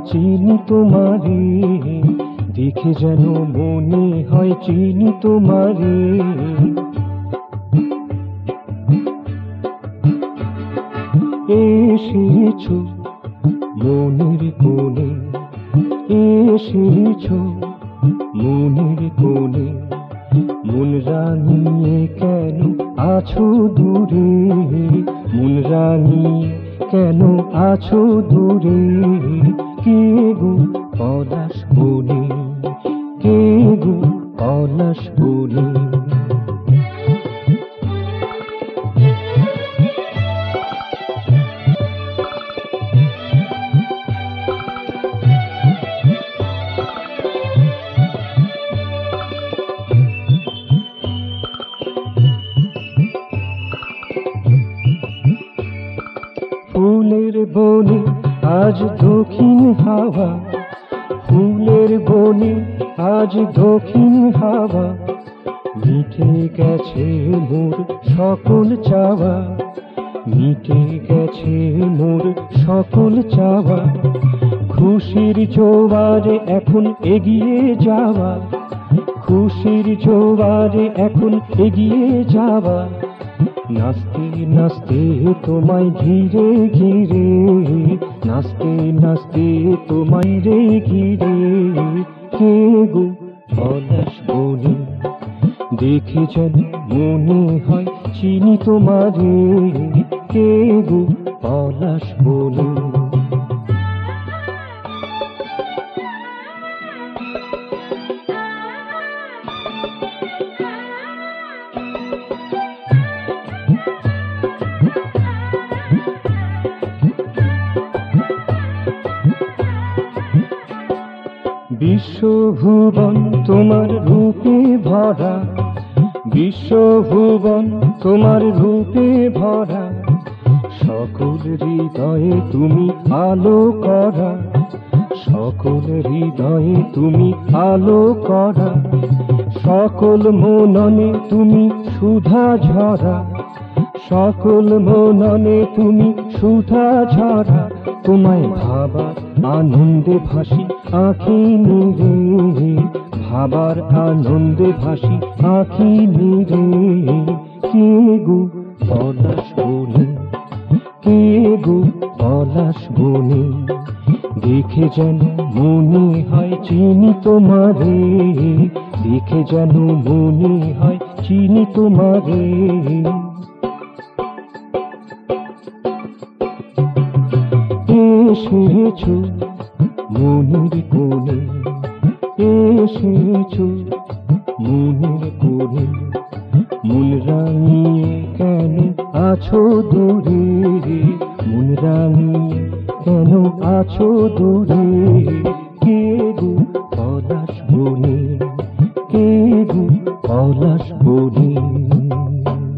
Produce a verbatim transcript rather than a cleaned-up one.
চিনি তোমারে, দেখে যেন মনে হয় চিনি তোমারে। এসেছো মনের কোণে, এসেছো মনের কোণে, মন রাঙিয়ে কেন আছো দূরে, মন রাঙিয়ে কেন আছো দূরে। কে গো পলাশ বনে, কে গো পলাশ বনে। ফুলের বনে আজ দক্ষিণ হাওয়া, ফুলের বনে আজ দক্ষিণ হাওয়া, মিটে গেছে মোর সকল চাওয়া, মিটে গেছে মোর সকল চাওয়া। খুশির জোয়ারে এখন এগিয়ে যাওয়া, খুশির জোয়ারে এখন এগিয়ে যাওয়া। নাচতে নাচতে তোমায় ঘিরে ঘিরে, নাচতে নাচতে তোমায় রে ঘিরে। কে গো পলাশ বনে, দেখে যেন মনে হয় চিনি তোমারে। কে গো পলাশ বনে। বিশ্বভুবন তোমার রূপে ভরা, বিশ্বভুবন তোমার রূপে ভরা, সকল হৃদয়ে তুমি আলো করা, সকল হৃদয়ে তুমি আলো করা। সকল মননে তুমি সুধা ঝরা, সকল মননে তুমি সুধা ঝরা। তোমায় ভাবার আনন্দে ভাসি আঁখি নিরে, ভাবার আনন্দে ভাসি আঁখি নিরে। কে গো পলাশ বনে, কে গো পলাশ বনে, দেখে যেন মনে হয় চিনি তোমারে, দেখে যেন মনে হয় চিনি তোমারে। এসেছো মনের কোণে, এসেছো মনের কোণে, মন রাঙিয়ে কেন আছো দূরে, মন রাঙিয়ে কেন আছো দূরে। কে গো পলাশ বনে, কে গো পলাশ বনে।